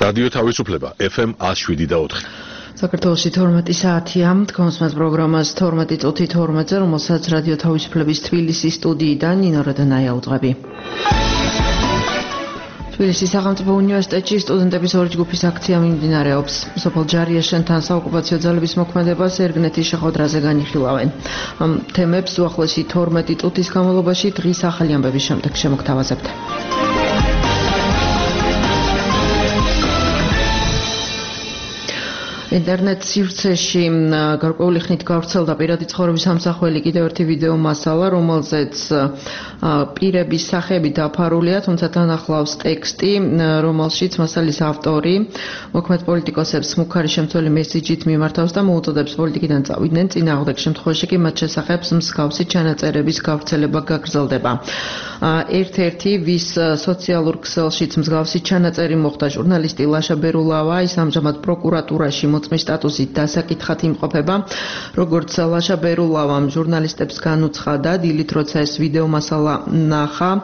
რადიო თავისუფლება FM 107.4. საქართველოში 12 საათია, თქვენს პროგრამას 12 წუთი 12-ზე, რომელსაც რადიო თავისუფლების თბილისის სტუდიიდან ნინო როდანაია უძღვები. თბილისის სახელმწიფო უნივერსიტეტში სტუდენტების ორი ჯგუფის აქცია მიმდინარეობს. სოფელ ჯარიაშენთან საოკუპაციო ძალების მოქმედებას ერგნეთის შეხვედრაზე განიხილავენ. ამ თემებს უახლოესი 12 წუთის განმავლობაში დღის ახალი ამბების შემდეგ შემოგთავაზებთ. ინტერნეტ სივრცეში გარკვეული ხნით გავრცელდა პირადი ცხოვრების ამსახველი კიდევ ერთი ვიდეო მასალა, რომელზეც პირების სახეები დაფარულია, თუმცა თან ახლავს ტექსტი, რომელშიც მასალის ავტორი მოქმედ პოლიტიკოსებს მუქარი შემცველი მესიჯით მიმართავს და მოუწოდებს პოლიტიკიდან წავიდნენ, წინააღმდეგ შემთხვევაში კი მათ შესახებ მსგავსი ჩანაწერების გავრცელება გაგრძელდება. ერთ-ერთი ვის სოციალურ ქსელშიც მსგავსი ჩანაწერი მოხდა ჟურნალისტი ლაშა ბერულავა, ის ამჟამად პროკურატურაში მოწმის სტატუსით დასაკითხად იმყოფება. როგორც ლაშა ბერულავამ ჟურნალისტებს განუცხადა, დილით როცა ეს ვიდეო მასალა ნახა,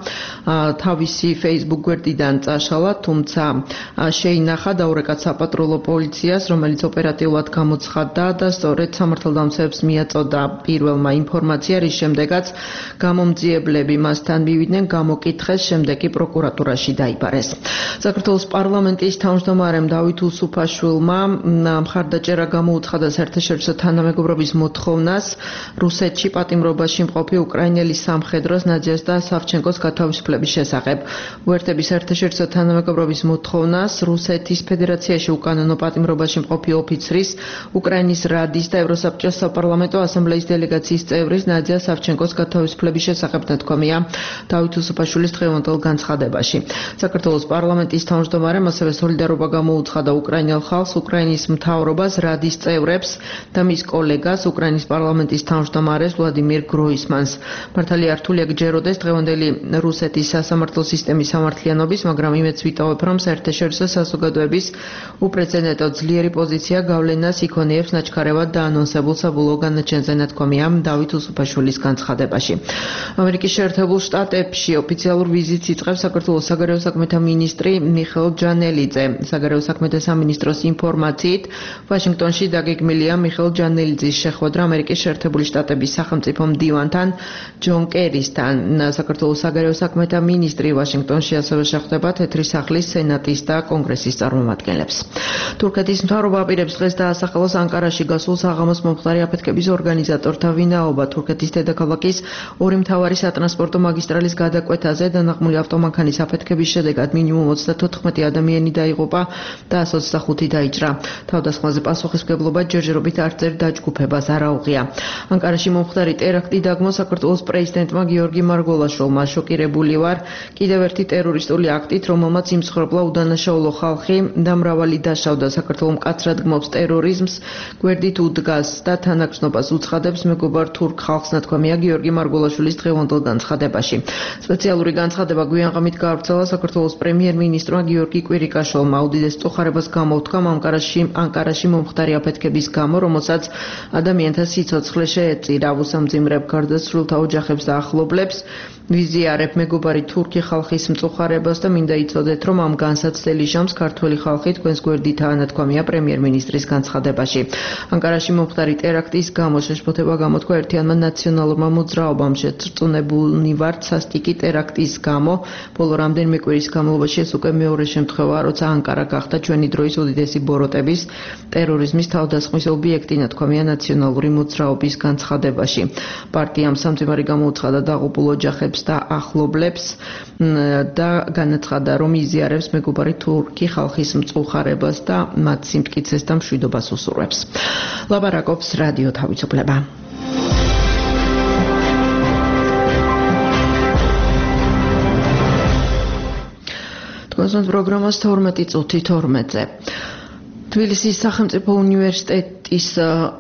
თავისი Facebook გვერდიდან წაშალა, თუმცა შეინახა დაურეკა საპატრულო პოლიციას, რომელიც ოპერატიულად გამოცხადდა და სწორედ სამართალდამცავებს მიაწოდა პირველმა ინფორმაცია, რის შემდეგაც გამომძიებლები მასთან მივიდნენ, გამოკითხეს, შემდეგ კი პროკურატურაში დაიბარეს. საქართველოს პარლამენტის თავმჯდომარემ დავით უსუფაშვილმა მხარდაჭერა გამოუცხადა საერთაშორისო თანამეგობრობის მოთხოვნას რუსეთში პატიმრობაში მყოფი უკრაინელი სამხედროს ნადიას და სავჩენკოს გათავისუფლების შესახებ. უერთების საერთაშორისო თანამეგობრობის მოთხოვნას რუსეთის ფედერაციაში უკანონო პატიმრობაში მყოფი ოფიცრის, უკრაინის რადის და ევროსაბჭოს საპარლამენტო ასამბლეის დელეგაციის წევრის ნადია სავჩენკოს გათავისუფლების შესახებ ნათქვამია დავით უსუფაშვილის დღევანდელ განცხადებაში. საქართველოს პარლამენტის თავმჯდომარემ ასევე სოლიდარობა გამოუცხადა უკრაინელ ხალხს, უკრაინის მთავრობას, რადის წევრებს და მის კოლეგას, უკრაინის პარლამენტის თავმჯდომარეს ვლადიმირ გროისმანს. მართალია რთულია გჯეროდეს დღევანდელი რუსეთის სასამართლო სისტემის სამართლიანობის, მაგრამ იმედს ვიტოვებ, რომ საერთაშორისო საზოგადოების უპრეცედენტო ძლიერი პოზიცია გავლენას იქონიებს ნაჩქარევად დაანონსებულ საბოლოო განაჩენზე ნათქვამია დავით უსუფაშვილის განცხადებაში. ამერიკის შეერთებულ შტატებში ოფიციალურ ვიზიტს იწყებს საქართველოს საგარეო საქმეთა მინისტრი მიხეილ ჯანელიძე. საგარეო საქმეთა სამინისტროს ინფორმაციით, ვაშინგტონში დაგეგმილია მიხეილ ჯანელიძის შეხვედრა ამერიკის შეერთებული შტატების სახელმწიფო მდივანთან ჯონ კერისთან. საქართველოს საგარეო საქმეთა მინისტრი ვაშინგტონში ასევე შეხვდება თეთრი სახლის სენატის და კონგრესის წარმომადგენლებს. თურქეთის მთავრობა აპირებს დღეს დაასახელოს ანკარაში გასულ საღამოს მომხდარი აფეთქების ორგანიზატორთა ვინაობა. თურქეთის დედაქალაქის ორი მთავარი სატრანსპორტო მაგისტრალის გადაკვეთაზე დანაღმული ავტომანქანის აფეთქების შედეგად მინიმუმ 34 ადამიანი დაიღუპა და 125 დაიჭრა. თავდასხმაზე პასუხისმგებლობა ჯერჯერობით არც ერთ დაჯგუფებას არ აუღია. ანკარაში მომხდარი ტერაქტი დაგმო საქართველოს პრეზიდენტმა გიორგი მარგველაშვილმა. შოკირებული ვარ კიდევ ერთი ტერორისტული აქტით, რომელმაც იმსხვრებლა უდანაშაულო ხალხი და მრავალი დაშავდა. საქართველო მკაცრად გმობს ტერორიზმს, გვერდით უდგას და თანაგრძნობას უცხადებს მეგობარ თურქ ხალხს, ნათქვამია გიორგი მარგველაშვილის დღევანდელ განცხადებაში. სპეციალური განცხადება გვიანღამით გაავრცელა საქართველოს პრემიერ-მინისტრმა გიორგი კვირიკაშვილმა. უდიდეს წუხარებას გამოუთხა ანკარაში მომხდარი აფეთქების გამო, რომელსაც ადამიანთა სიცოცხლე შეეწირა. უსამძიმრებ გარდაცვლილთა ოჯახებს და ახლობლებს ვიზიარებ მეგობარი თურქი ხალხის მწუხარებას და მინდა იცოდეთ, რომ ამ განსაცდელი ჟამს ქართველი ხალხი თქვენს გვერდითაა, ნათქვამია პრემიერ-მინისტრის განცხადებაში. ანკარაში მომხდარი ტერაქტის გამო შეშფოთება გამოთქვა ერთიანმა ნაციონალურმა მოძრაობამ. შეწწუნებულნი ვართ სასტიკი ტერაქტის გამო. ბოლო რამდენიმე კვირის განმავლობაში ეს უკვე მეორე შემთხვევაა, როცა ანკარა გახდა ჩვენი დროის უდიდესი ბოროტების ტერორიზმის თავდასხმის ობიექტი, ნათქვამია ნაციონალური მოძრაობის განცხადებაში. პარტიამ სამძიმარი გამოუცხადა დაღუპულ ოჯახებს და ახლობლებს და განაცხადა, რომ იზიარებს მეგობარი თურქი ხალხის მწუხარებას და მათ სიმტკიცეს და მშვიდობას უსურვებს. ლაპარაკობს რადიო თავისუფლება. თქვენს პროგრამას 12 წუთი 12-ზე. თბილისის სახელმწიფო უნივერსიტეტი ლიფტის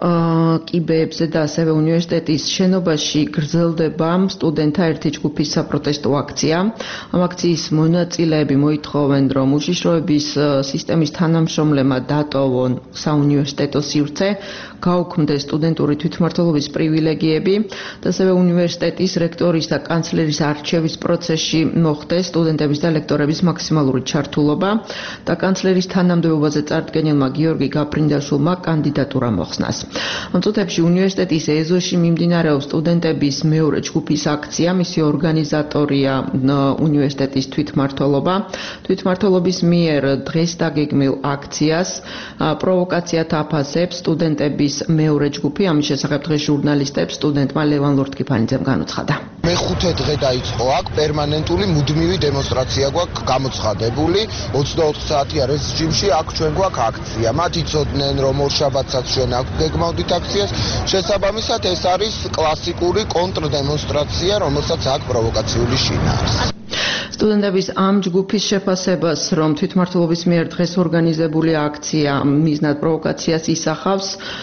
კიბეებზე და ასევე უნივერსიტეტის შენობაში გრძელდება სტუდენტთა ერთი ჯგუფის საპროტესტო აქცია. Ამ აქციის მონაწილეები მოითხოვენ, რომ უშიშროების სისტემის თანამშრომლებმა დატოვონ საუნივერსიტეტო სივრცე, გაუქმდეს სტუდენტური თვითმმართველობის პრივილეგიები და ასევე უნივერსიტეტის რექტორის და კანცლერის არჩევის პროცესში მოხდეს სტუდენტების და ლექტორების მაქსიმალური ჩართულობა და კანცლერის თანამდებობაზე წარდგენილმა გიორგი გაფრინდაშვილმა კანდიდატურა მოხსნას. ამ წუთებში უნივერსიტეტის ეზოში მიმდინარეობს სტუდენტების მეორე ჯგუფის აქცია, მისი ორგანიზატორია უნივერსიტეტის თვითმმართველობა. თვითმმართველობის მიერ დღეს დაგეგმილ აქციას პროვოკაციათ აფასებს სტუდენტების მეორე ჯგუფი. ამის შესახებ დღეს ჟურნალისტებს სტუდენტმა ლევან ლორთქიფანიძემ განუცხადა. მეხუთე დღე დაიწყო აქ პერმანენტული მუდმივი დემონსტრაცია გვაქვს გამოცხადებული 24 საათია რეჟიმში აქ ჩვენ გვაქვს აქცია. მათ იცოდნენ რომ ორშაბათსაც ჩვენ აქ გეგმავდით აქციას. შესაბამისად ეს არის კლასიკური კონტრდემონსტრაცია, რომელსაც აქ პროვოკაციული შინა არის. სტუდენტების ამ ჯგუფის შეფასებას, რომ თვითმმართველობის მიერ დღეს ორგანიზებული აქცია მიზნად პროვოკაციას ისახავს,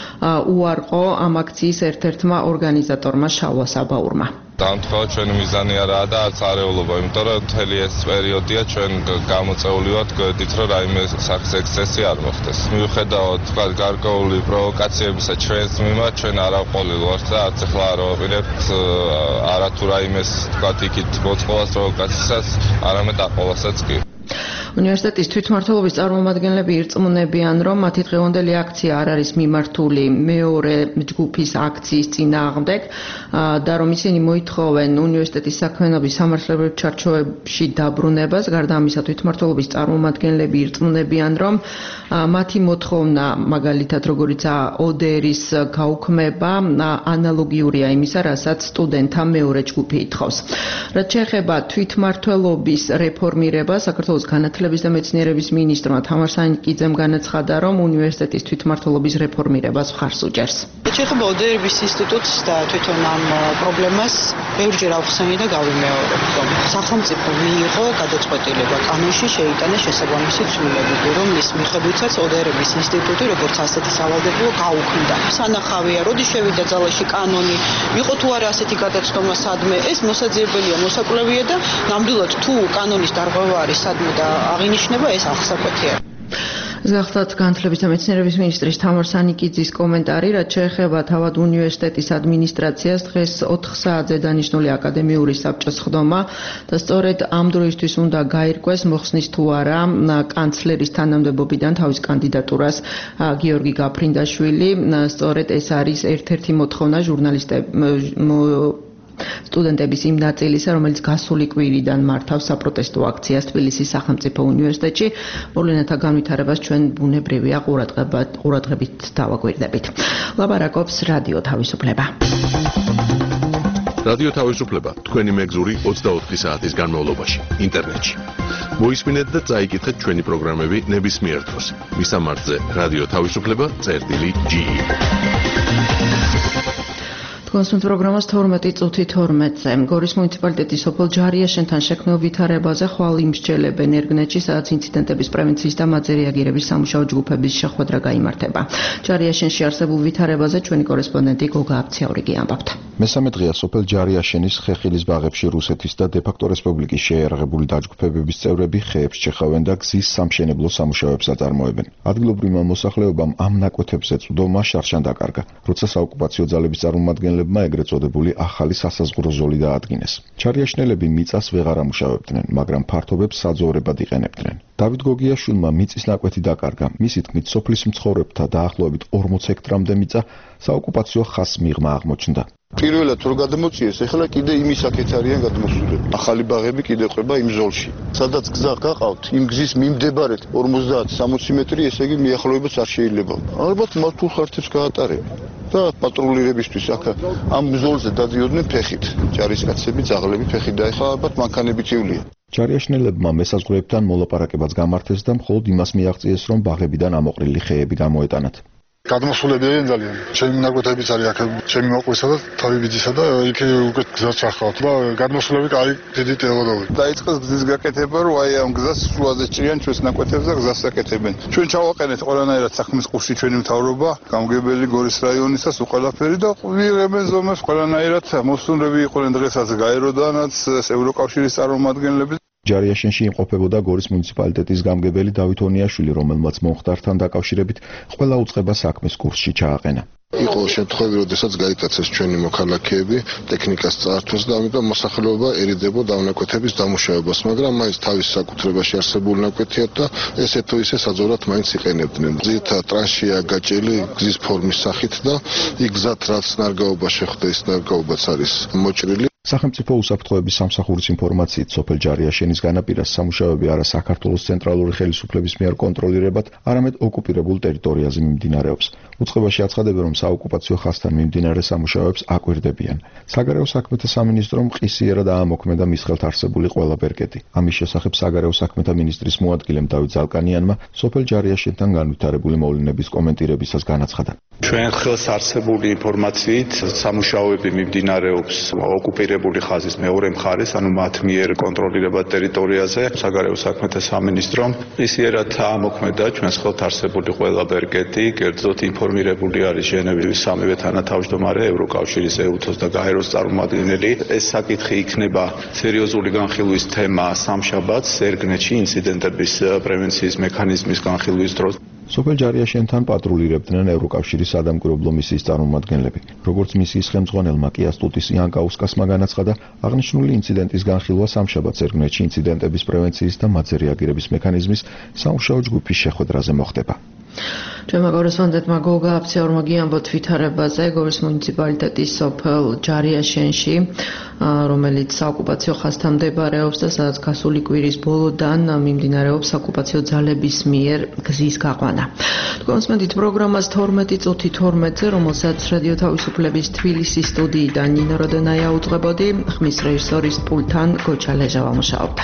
უარყო ამ აქციის ერთ-ერთმა ორგანიზატორმა შალვა საბაურმა. დამთხოვა ჩვენი მიზანი არაა და არც არეულობა, იმიტომ რომ მთელი ეს პერიოდია ჩვენ გამოწეული ვართ გვერდით, რომ რაიმე სახის ექსცესი არ მოხდეს. მიუხედავად თქვა გარკვეული პროვოკაციებისა ჩვენს მიმართ, ჩვენ არაყოლილ ვართ და არც ახლა არ ვაპირებთ არათუ რაიმეს თქვა იქით მოწყობას პროვოკაციასაც, არამედ აყოლასაც კი. უნივერსიტეტის თვითმმართველობის წარმომადგენლები ირწმუნებიან, რომ მათი დღევანდელი აქცია არ არის მიმართული მეორე ჯგუფის აქციის წინააღმდეგ და რომ ისინი მოითხოვენ უნივერსიტეტის საქმიანობის სამართლებრივ ჩარჩოებში დაბრუნებას. გარდა ამისა, თვითმმართველობის წარმომადგენლები ირწმუნებიან, რომ მათი მოთხოვნა, მაგალითად როგორიცაა ODR-ის გაუქმება, ანალოგიურია იმისა, რასაც სტუდენტთა მეორე ჯგუფი ითხოვს. რაც შეეხება თვითმმართველობის რეფორმირებას, საქართველოს განათლების და მეცნიერების მინისტრმა თამარ სანიკიძემ განაცხადა, რომ უნივერსიტეტის თვითმმართველობის რეფორმირებას მხარს უჭერს. შეეხება ODR-ის ინსტიტუტს და თვითონ ამ პრობლემას ბევრჯერ ავხსენი და გავიმეორებ, რომ სახელმწიფო მიიღო გადაწყვეტილება კანონში შეიტანა შესაბამისი ცვლილებები, რომლის მიხედვითაც ODR-ის ინსტიტუტი, როგორც ასეთი სავალდებულო გაუქმდა. სანახავია, როდის შევიდა ძალაში კანონი, იყო თუ არა ასეთი გადაცნობა სადმე, ეს მოსაძიებელია, მოსაკვლევია და ნამდვილად თუ კანონის დარღვევა არის სადმე და აღინიშნება, ეს ახსაკვეთია. გახლავთ განათლების და მეცნიერების მინისტრის თამარ სანიკიძის კომენტარი, რაც შეეხება თავად უნივერსიტეტის ადმინისტრაციას. დღეს 4 საათზე დანიშნული აკადემიური საბჭოს ხდომა და სწორედ ამ დროისთვის უნდა გაირკვეს, მოხსნის თუ არა კანცლერის თანამდებობიდან თავის კანდიდატურას გიორგი გაფრინდაშვილი. სწორედ ეს არის ერთ-ერთი მოთხოვნა სტუდენტების იმ ნაწილისა, რომელიც გასული კვირიდან მართავს საპროტესტო აქციას თბილისის სახელმწიფო უნივერსიტეტში. მოვლენათა განვითარებას ჩვენ ბუნებრივია ყურადღებით დავაკვირდებით. ლაპარაკობს რადიო თავისუფლება. რადიო თავისუფლება თქვენი მეგზური 24 საათის განმავლობაში ინტერნეტში. მოისმინეთ და წაიკითხეთ ჩვენი პროგრამები ნებისმიერ დროს. მისამართზე რადიო თავისუფლება.ge. კონსულტ პროგრამას 12:12-ზე გორის მუნიციპალიტეტის სოფელ ჯარიაშენთან შექმნილ ვითარებაზე ხვალ იმსჯელებენ ერგნეთში, სადაც ინციდენტების პრევენციის და მათზე რეაგირების სამუშაო ჯგუფების შეხვედრა გაიმართება. ჯარიაშენში არსებულ ვითარებაზე ჩვენი კორესპონდენტი გოგა აფციაურიგი ამბავთ. მესამე დღეა სოფელ ჯარიაშენის ხეხილის ბაღებში რუსეთის და დე-ფაქტო რესპუბლიკის შეიარაღებული დაჯგუფებების წევრები ხეებს ჩეხავენ და გზის სამშენებლო სამუშაოებს აწარმოებენ. ადგილობრივმა მოსახლეობამ ამ ნაკვეთებზე წვდომა შარშან დაკარგა, როცა საოკუპაციო ძალების წარმომადგენლებმა ეგრეთ წოდებული ახალი სასაზღვრო ზოლი დაადგინეს. ჯარიაშენელები მიწას ვეღარ ამუშავებდნენ, მაგრამ ფართობებს საძოვრებად იყენებდნენ. დავით გოგიაშვილმა მიწის ნაკვეთი დაკარგა. მისი თქმით, სოფლის მცხოვრებთა დაახლოებით 40 ჰექტრამდე მიწა საოკუპაციო ხაზს მიღმა აღმოჩნდა. პირველად რო გადმოწიეს, ეხლა კიდე იმის აქეთ არიან გადმოსულები. ახალი ბაღები კიდე ყვება იმ ზოლში. სადაც გზა გაყავთ, იმ გზის მიმდებარედ 50-60 მეტრი, ესე იგი მიახლოებაც არ შეიძლება. ალბათ მართულ ხართებს გაატარებ. და პატრულირებისთვის აქ ამ ზოლზე დადიოდნენ ფეხით. ჯარისკაცები, ძაღლები ფეხით და ეხლა ალბათ მანქანებით ივლიან. ჯარიაშენელებმა მესაზღვრეებთან მოლაპარაკებაც გამართეს და მხოლოდ იმას მიაღწიეს, რომ ბაღებიდან ამოყრილი ხეები გამოეტანათ. გადმოსულებიან ძალიან. ჩემი ნაკვეთებიც არის აქ, ჩემი მოყვისა და თავი ბიძისა და იქ უკვე გზას ჩახავთ და გადმოსულები კაი დიდი ტელოდოვი. დაიწყეს გზის გაკეთება, რომ აი ამ გზას სულაზე ჭრიან ჩვენს ნაკვეთებს და გზას აკეთებენ. ჩვენ ჩავაყენეთ ყველანაირად საქმის ყურში ჩვენი მთავრობა, გამგებელი გორის რაიონისას უყალაფერი და ვიღებენ ზომებს ყველანაირად მოსუნრები იყვნენ დღესაც გაეროდანაც ევროკავშირის წარმომადგენლები. ჯარიაშენში იმყოფებოდა გორის მუნიციპალიტეტის გამგებელი დავით ონიაშვილი, რომელმაც მომხდართან დაკავშირებით ყველა უწყება საქმის კურსში ჩააყენა. იყო შემთხვევები, როდესაც გაიტაცეს ჩვენი მოქალაქეები ტექნიკას წართვის და ამიტომ მოსახლეობა ერიდებოდა ნაკვეთების დამუშავებას, მაგრამ მაინც თავის საკუთრებაში არსებული ნაკვეთია და ესე თუ ისე საძოვრად მაინც იყენებდნენ. ძირითადად ტრანშია გაჭრილი გზის ფორმის სახით და იქ გზად რაც ნარგაობა შეხვდა, ის ნარგაობაც არის მოჭრილი. სახელმწიფო უსაფრთხოების სამსახურის ინფორმაციით, სოფელ ჯარიაშენის განაპირას სამუშაოები არა საქართველოს ცენტრალური ხელისუფლების მიერ კონტროლირებად, არამედ ოკუპირებულ ტერიტორიაზე მიმდინარეობს. უწყებაში აცხადებენ, რომ საოკუპაციო ხაზთან მიმდინარე სამუშაოებს აკვირდებიან. საგარეო საქმეთა სამინისტრომ ყისიერად აამოქმედა მის ხელთ არსებული ყველა ბერკეტი. ამის შესახებ საგარეო საქმეთა მინისტრის მოადგილემ დავით ზალკანიანმა სოფელ ჯარიაშენთან განვითარებული მოვლენების კომენტირებისას განაცხადა. ჩვენ ხელს არსებული ინფორმაციით სამუშაოები მიმდინარეობს ოკუპირებული ხაზის მეორე მხარეს, ანუ მათ მიერ კონტროლირებად ტერიტორიაზე. საგარეო საქმეთა სამინისტრომ ისიერად აამოქმედა ჩვენს ხელთ არსებული ყველა ბერკეტი, კერძოდ ინფორმირებული არის ჟენევის სამივე თანათავმჯდომარე, ევროკავშირის EUTOS და გაეროს წარმომადგენელი. ეს საკითხი იქნება სერიოზული განხილვის თემა სამშაბათს ერგნეთში ინციდენტების პრევენციის მექანიზმის განხილვის დროს. სოფელ ჯარიაშენთან პატრულირებდნენ ევროკავშირის სადამკვირვებლო მისიის წარმომადგენლები. როგორც მისიის ხელმძღვანელმა კიასტუტის იანკაუსკასმა განაცხადა, აღნიშნული ინციდენტის განხილვა სამშაბათს ერგნეთში ინციდენტების პრევენციის და მათზე რეაგირების მექანიზმის სამუშაო ჯგუფის შეხვედრაზე მოხდება. Ჩვენმა კორესპონდენტმა გოგა აფცეორმა გიამბოთ ვითარებაზე გორის მუნიციპალიტეტის სოფელ ჯარიაშენში, რომელიც საოკუპაციო ხაზთან მდებარეობს და სადაც გასული კვირის ბოლოდან მიმდინარეობს ოკუპაციო ძალების მიერ გზის გაყვანა. კონსმენტით პროგრამას 12 წუთი 12-ზე, რომელსაც რადიო თავისუფლების თბილისის სტუდიიდან ნინო როდენაია უძღვებოდი, ხმის რეჟისორის პულტთან გოჩა ლეჟავა მუშაობდა.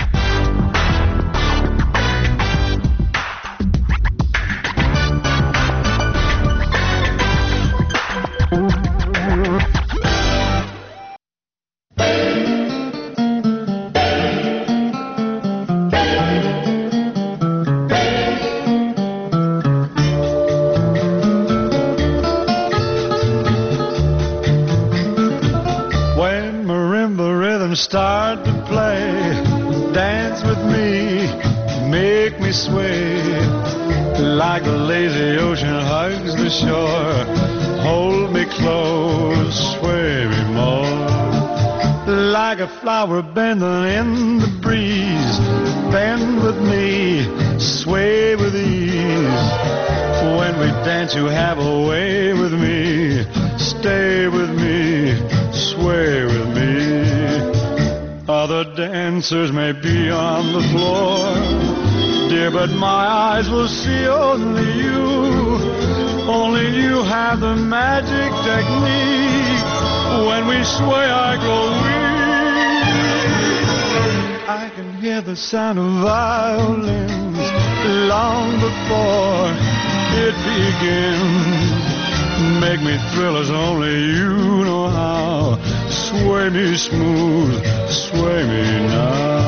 Start to play, dance with me, make me sway, like the lazy ocean hugs the shore, hold me close, sway me more, like a flower bending in the breeze, bend with me, sway with ease, when we dance you have a way with me, stay with me, sway with me. Other dancers may be on the floor, dear, but my eyes will see only you. Only you have the magic technique. When we sway, I go weak. I can hear the sound of violins long before it begins. Make me thrill as only you know how. Sway me smooth, sway me now.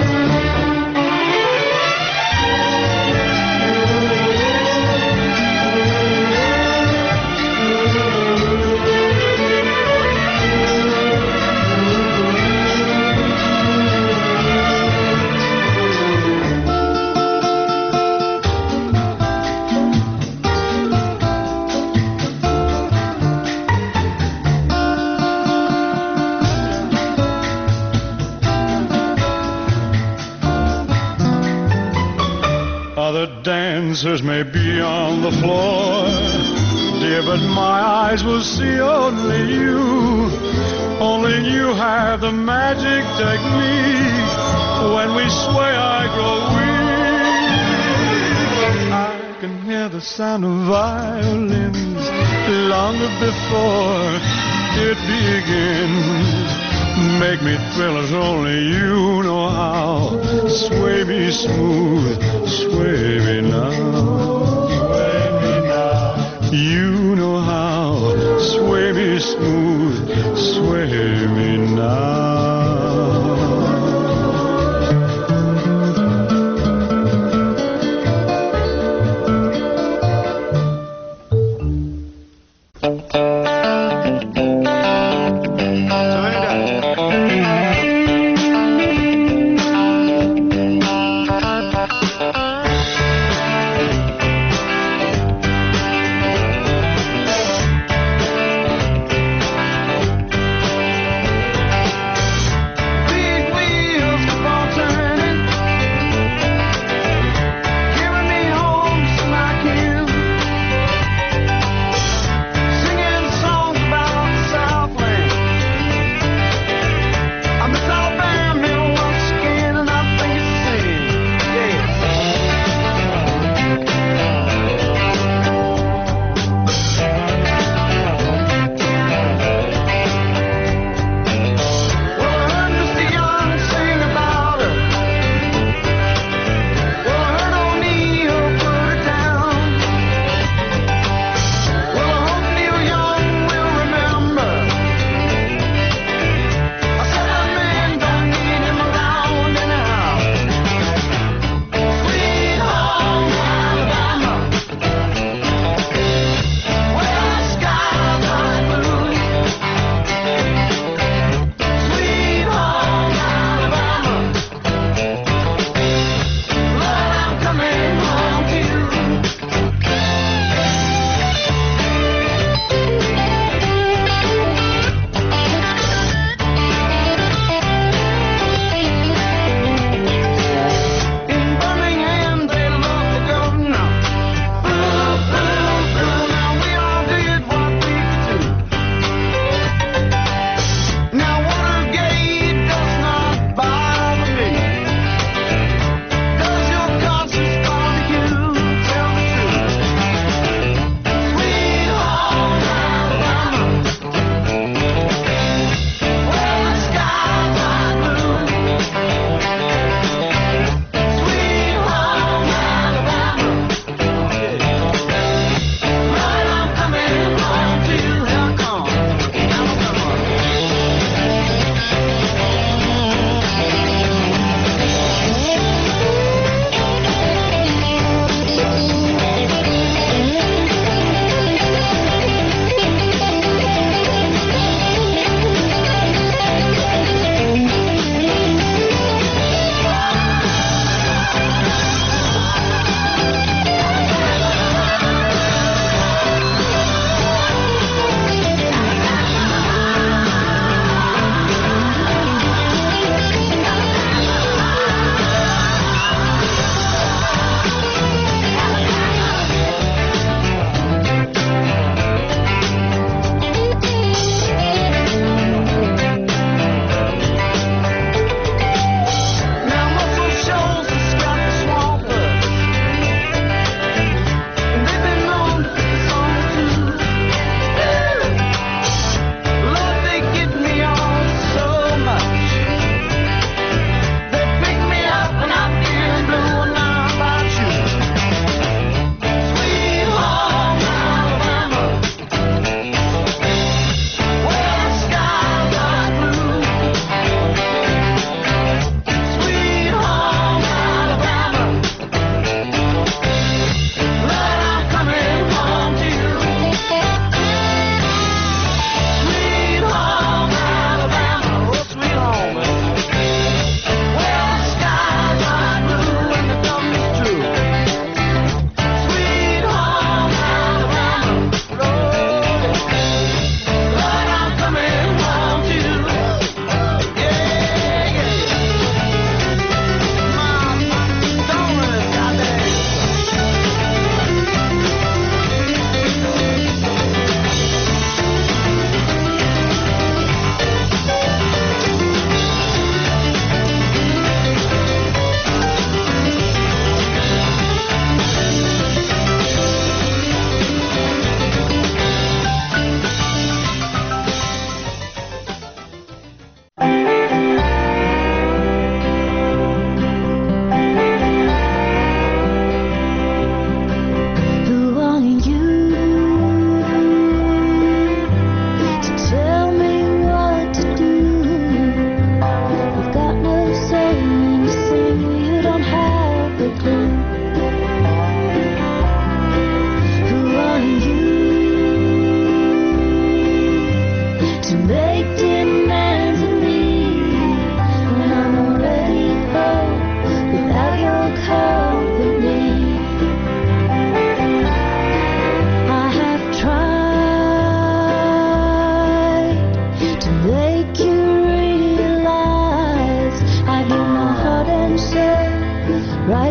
Other dancers may be on the floor, dear, but my eyes will see only you. Only you have the magic technique. When we sway, I go weak. I can hear the sound of violins long before it begins. Make me thrill as only you know how. Sway me smooth, sway me now. Sway me now. You know how. Sway me smooth, sway me now.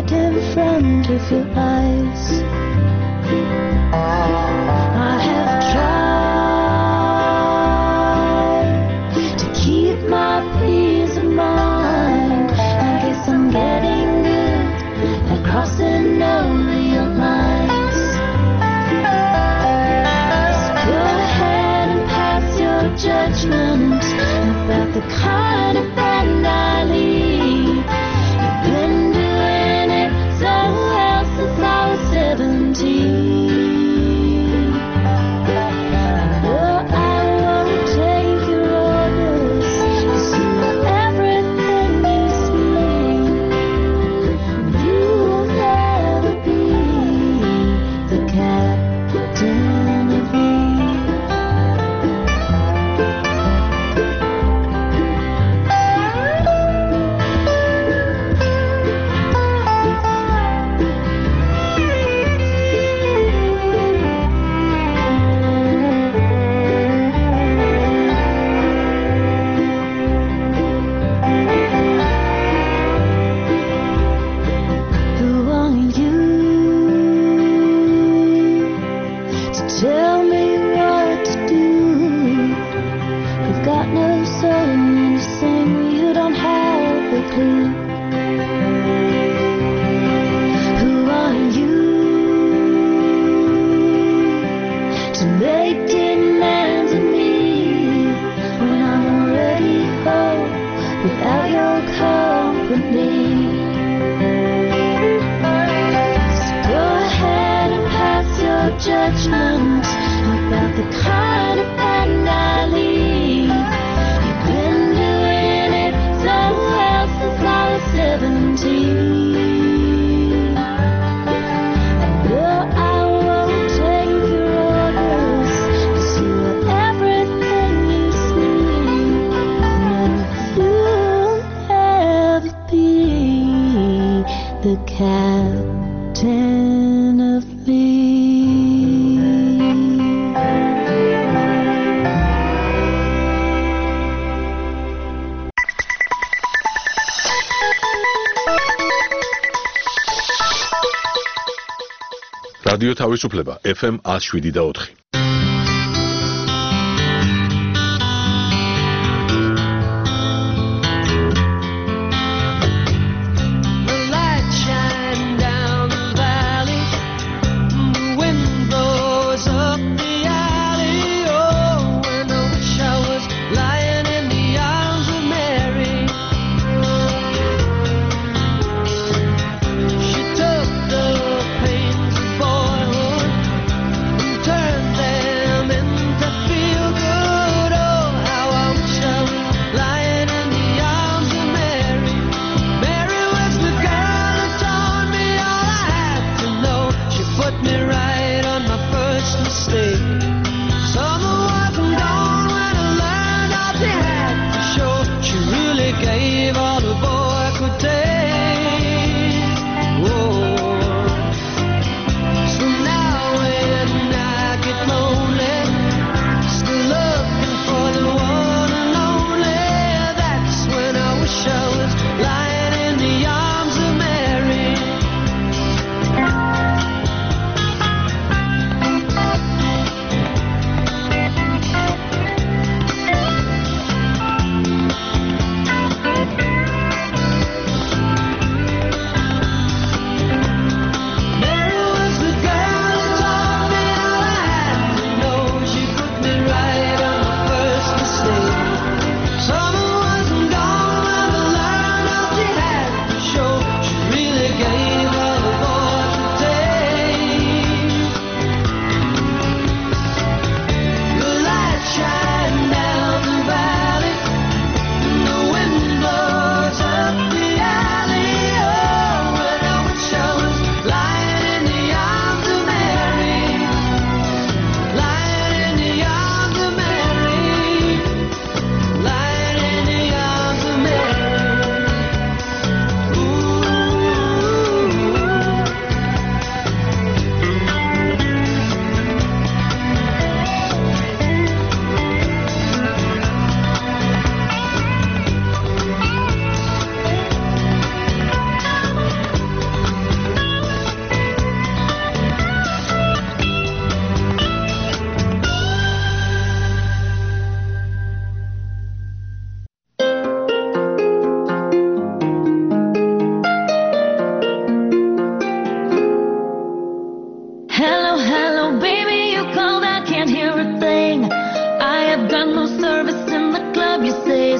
right in front of your eyes. I have tried to keep my peace of mind. I guess I'm getting good at crossing over your lines. So go ahead and pass your judgment about the kind of friend I lead. You've been doing it so well since I was 17. Judgment about the kind of friend I lead. You've been doing it so well since I was 17. No, I won't take your orders, 'cause you are everything you see. No, you'll never be the captain of me. რადიო თავისუფლება FM 107.4. Turned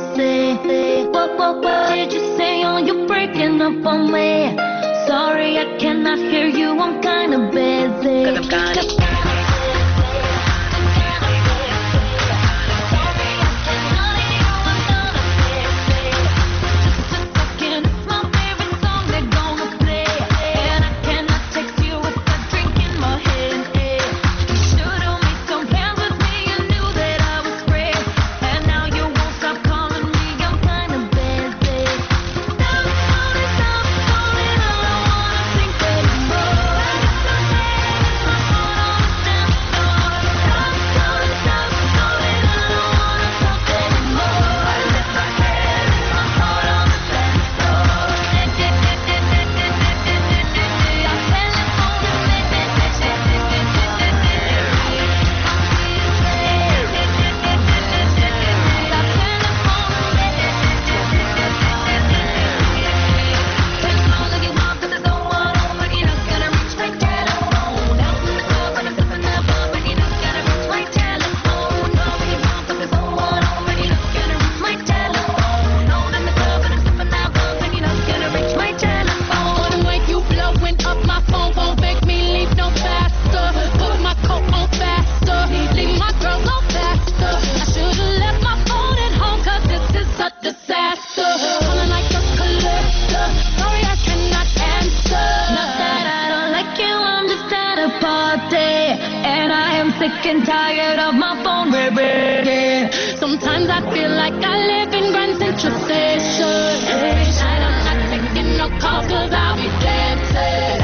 say? What did you say? Oh, you're breaking up on me. Sorry, I cannot hear you. I'm kinda busy. 'Cause I'm kinda. Sick and tired of my phone, baby. Sometimes I feel like I live in Grand Central Station. Every night I'm not taking no calls 'cause I'll be dancing.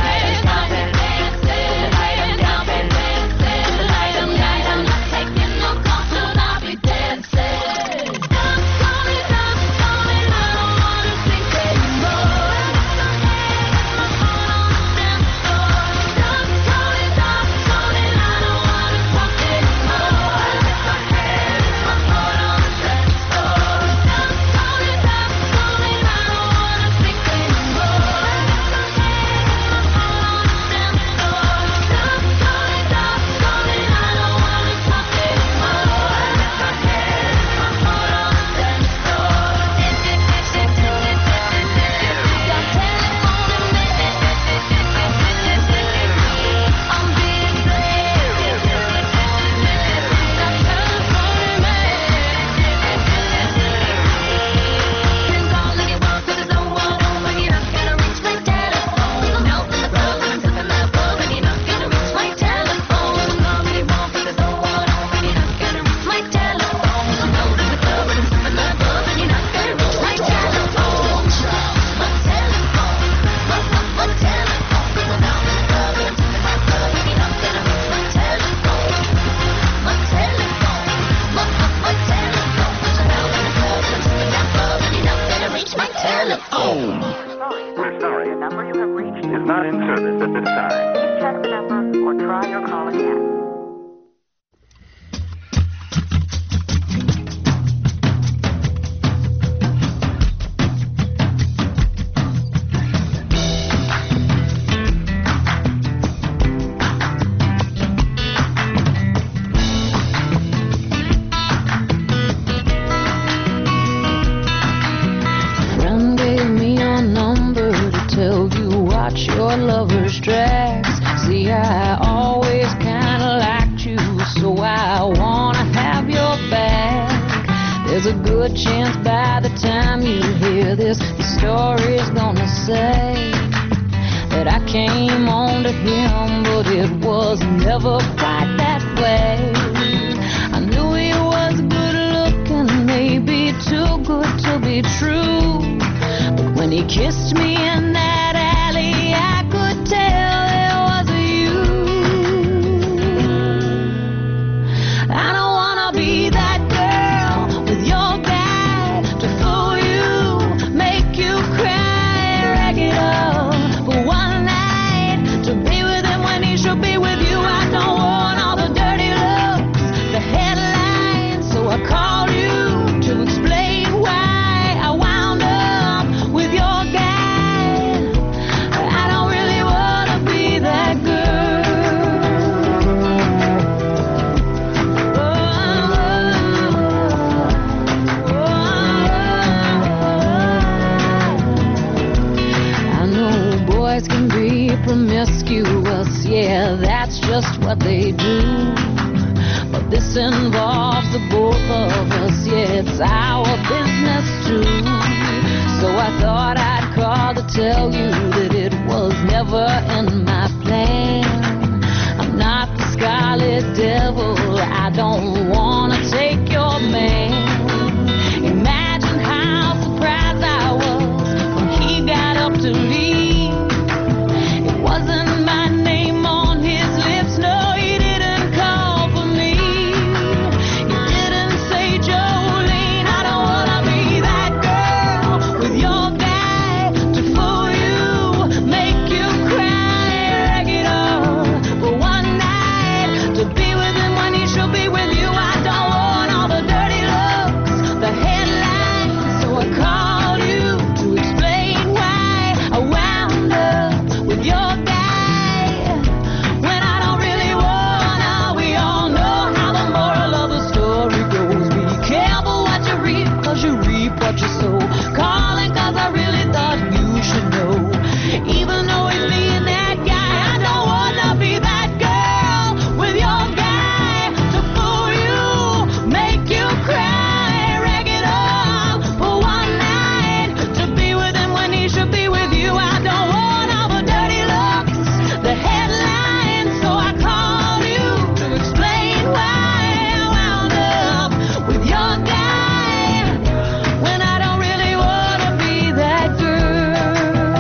what they do. But this involves the both of us, yeah, it's our business too. So I thought I'd call to tell you that it was never in my plan. I'm not the scarlet devil, I don't wanna take your man. Imagine how surprised I was when he got up to leave. It wasn't my name on his lips, no, he didn't call for me. He didn't say, Jolene, I don't wanna be that girl with your guy to fool you, make you cry, rag it all for one night, to be with him when he should be with you. I don't want all the dirty looks, the headlines, so I called you to explain why I wound up with your guy when I don't really wanna. We all know how the moral of the story goes. Be careful what you reap, cause you reap what you sow. Calling cause I really thought you should know. Even though he's being that guy, I don't wanna be that girl with your guy to fool you, make you cry, rag it all for one night, to be with him when he should be with you. I don't want all the dirty looks, the headlines, so I called you to explain why I wound up with your guy when I don't really wanna be that girl.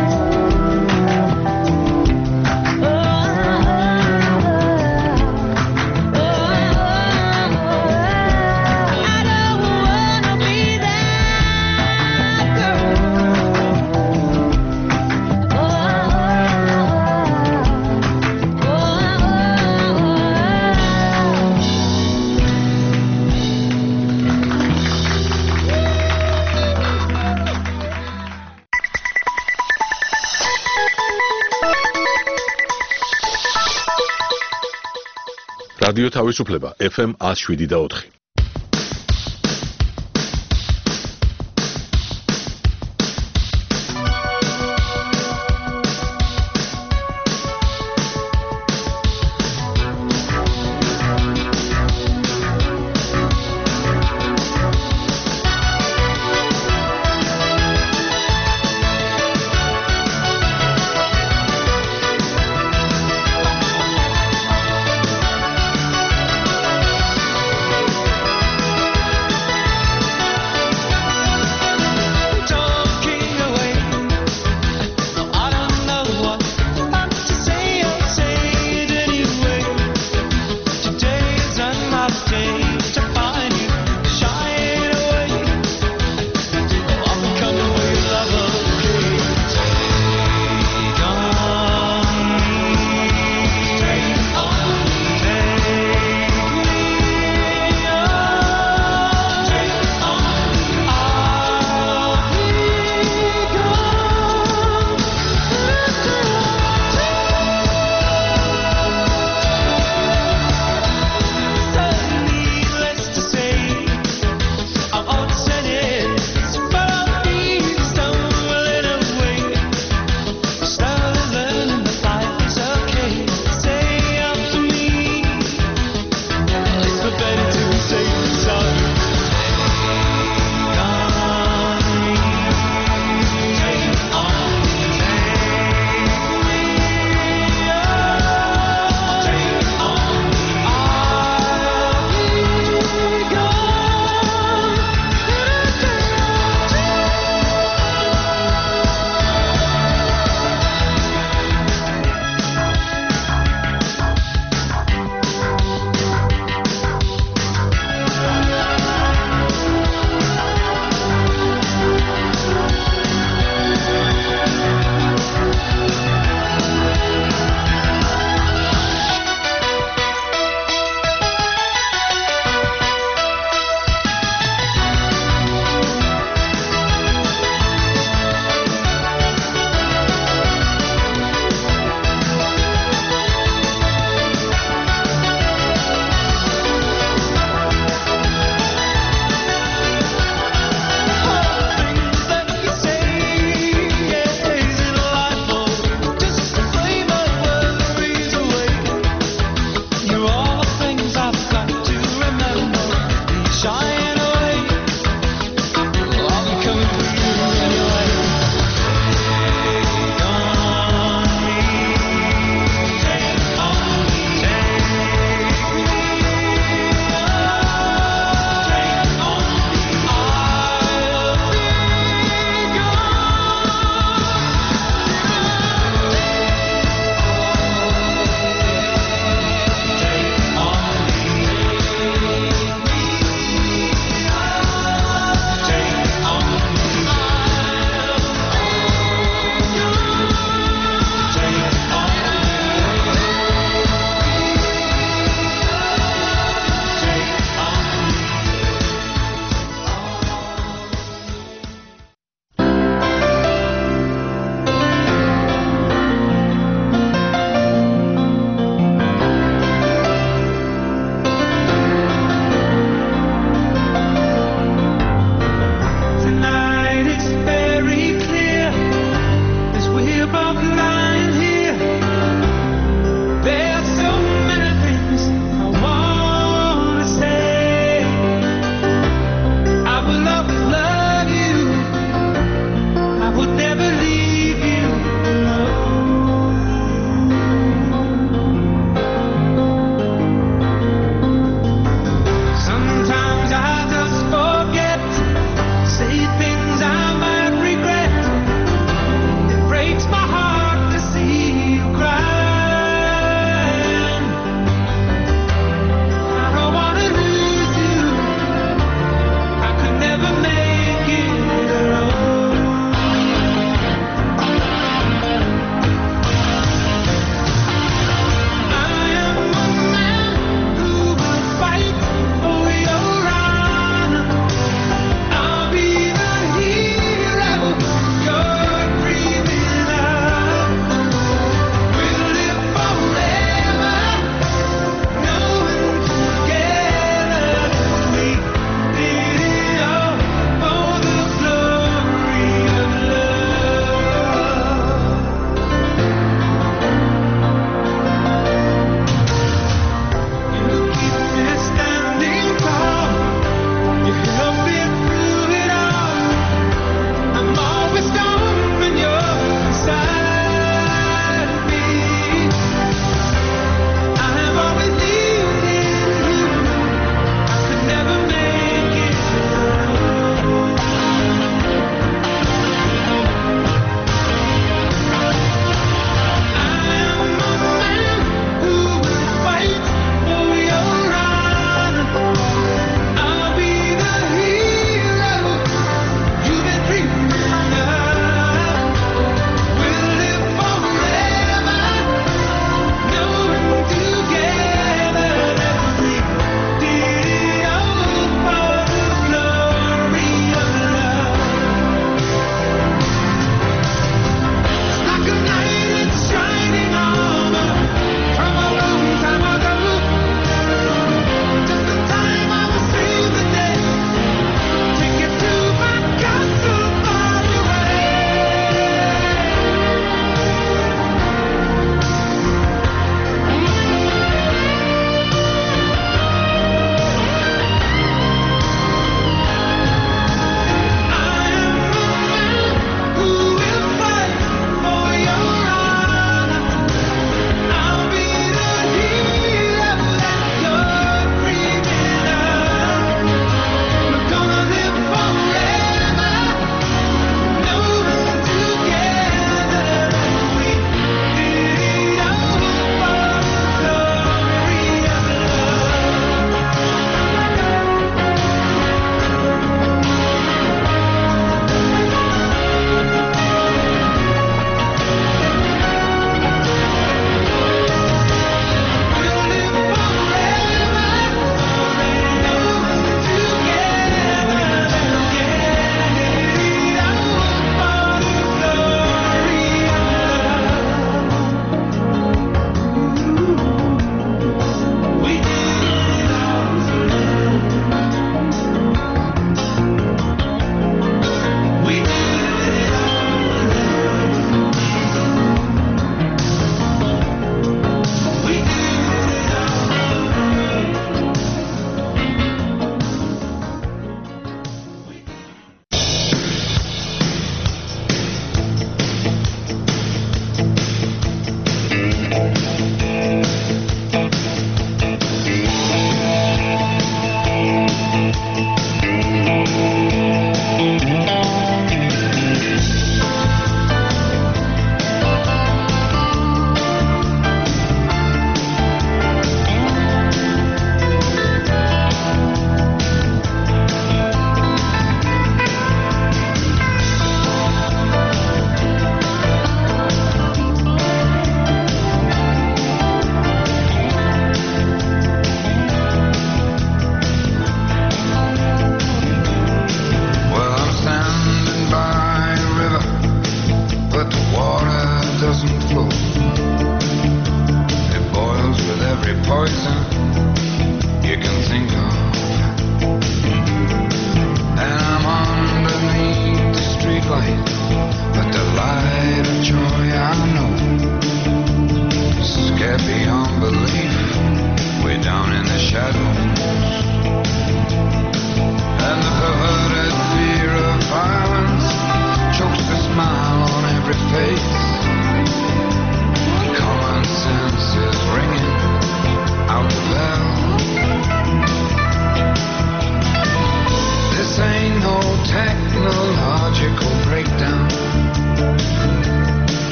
I don't wanna be that რადიო თავისუფლება FM 107.4.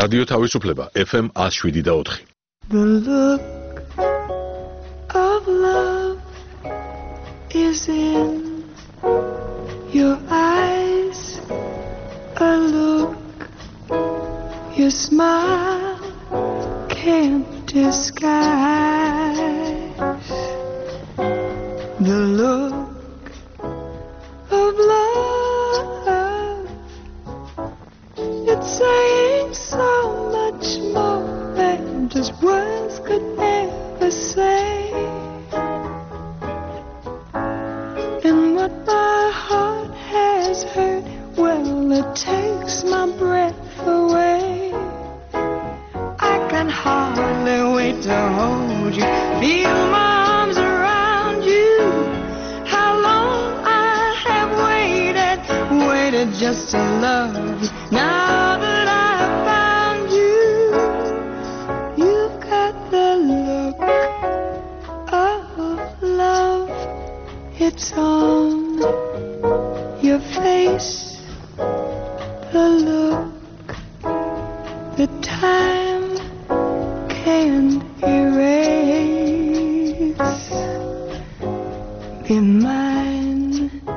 რადიო თავისუფლება FM 107.4. The look of love is in your eyes, a look your smile can't disguise. The look of love, it's saying so much more than just words could ever say. And what my heart has heard, well, it takes my breath away. I can hardly wait to hold you, feel my arms around you. How long I have waited just to love you. Now that I've found you, you've got the look of love. It's on your face, the look, the time can't erase. Be mine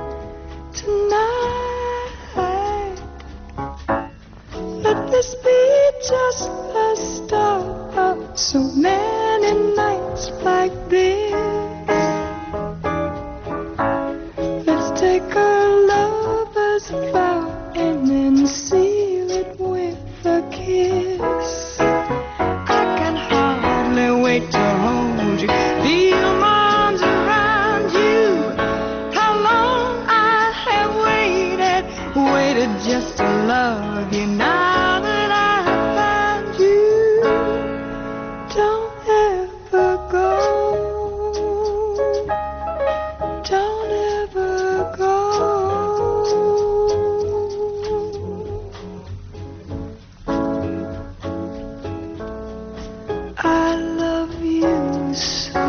tonight. Let this be just the start of so many nights like this. Let's take our lover's vow and then seal it with a kiss. I can hardly wait to hold you, feel my arms around you. How long I have waited just to love you. Now that I found you, don't ever go, don't ever go. I love you so.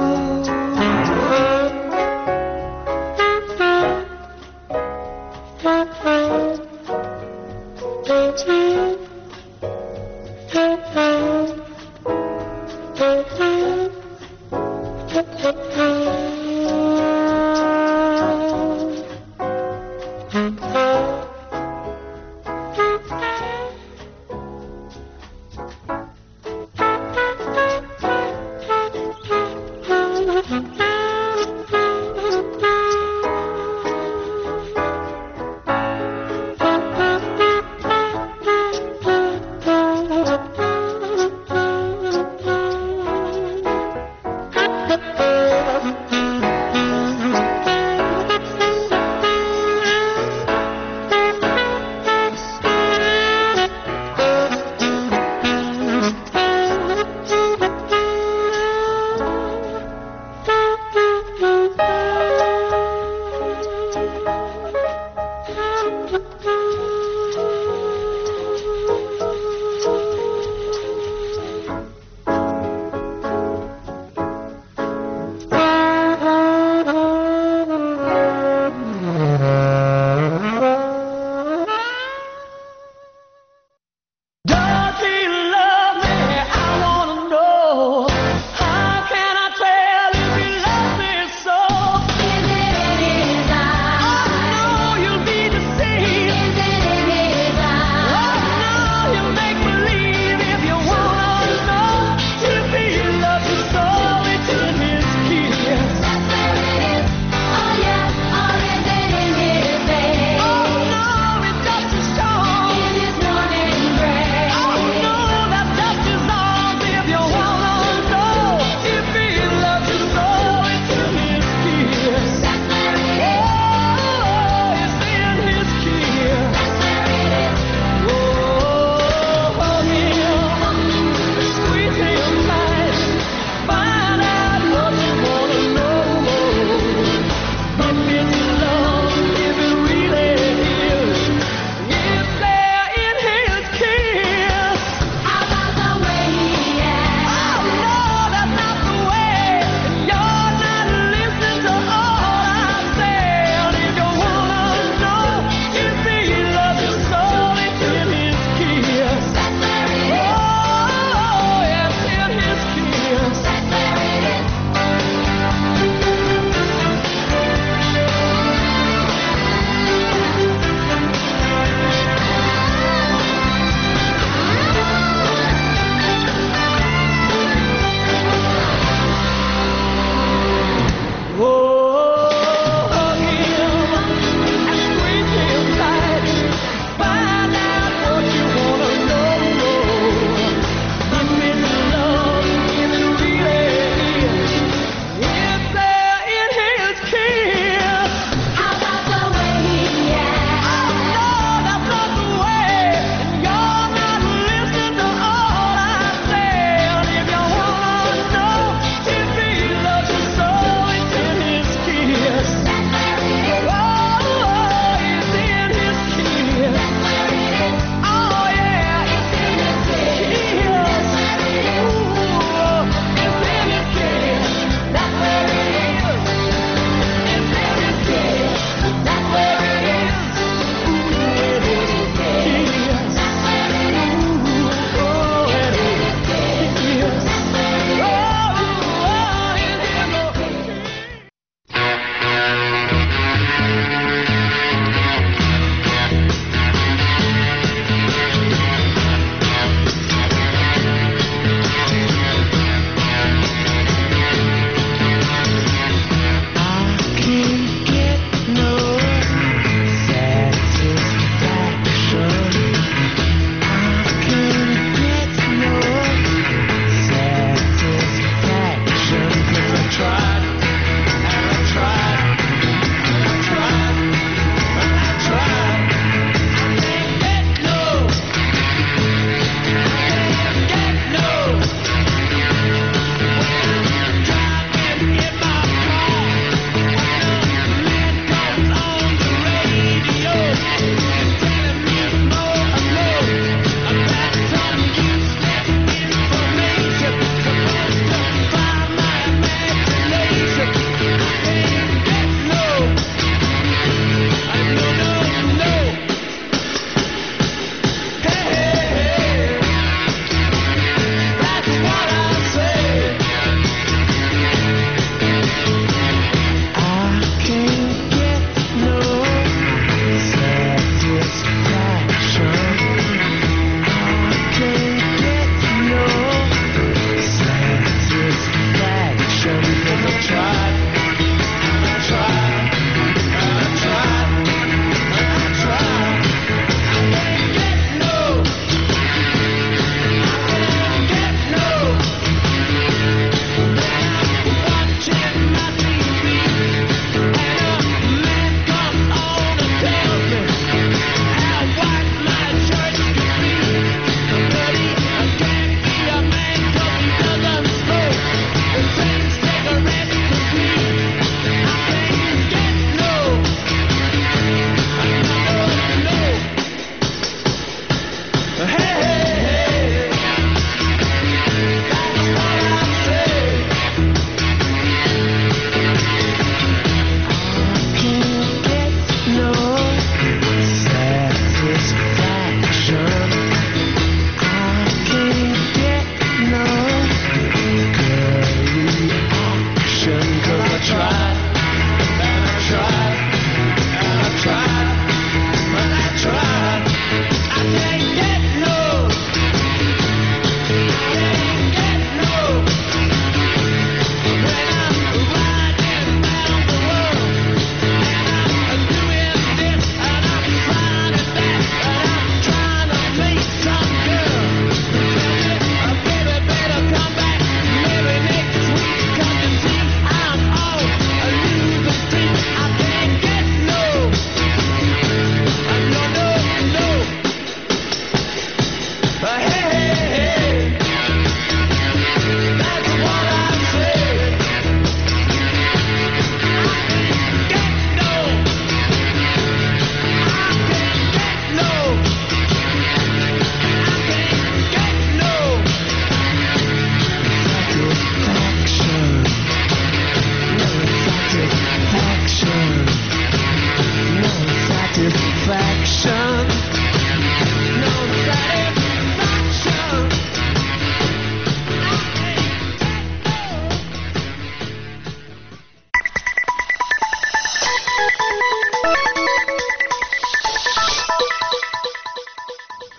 Thank you.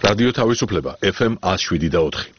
რადიო თავისუფლება FM 107.4